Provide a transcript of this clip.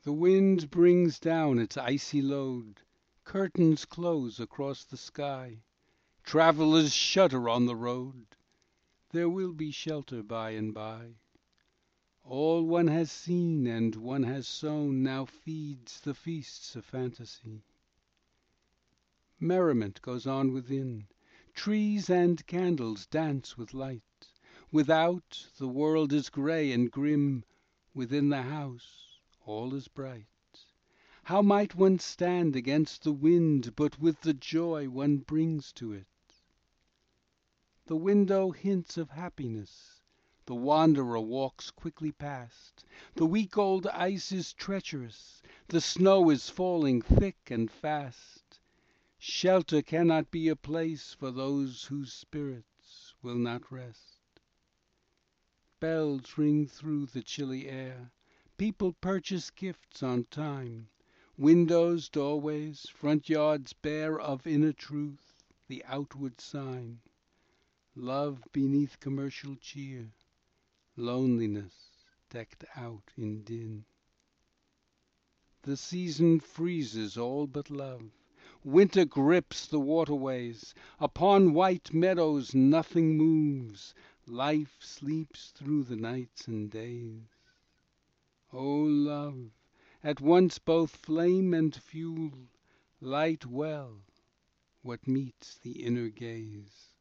The wind brings down its icy load, Curtains close across the sky, Travellers shudder on the road, There will be shelter by and by. All one has seen and one has sown Now feeds the feasts of fantasy. Merriment goes on within, Trees and candles dance with light. Without, the world is grey and grim, Within the house all is bright. How might one stand against the wind But with the joy one brings to it? The window hints of happiness, The wanderer walks quickly past. The week old ice is treacherous, The snow is falling thick and fast. Shelter cannot be a place For those whose spirits will not rest. Bells ring through the chilly air, People purchase gifts on time. Windows, doorways, front yards bear Of inner truth the outward sign. Love beneath commercial cheer, Loneliness decked out in din. The season freezes all but love, Winter grips the waterways. Upon white meadows nothing moves, Life sleeps through the nights and days. O love, at once both flame and fuel, Light well what meets the inner gaze.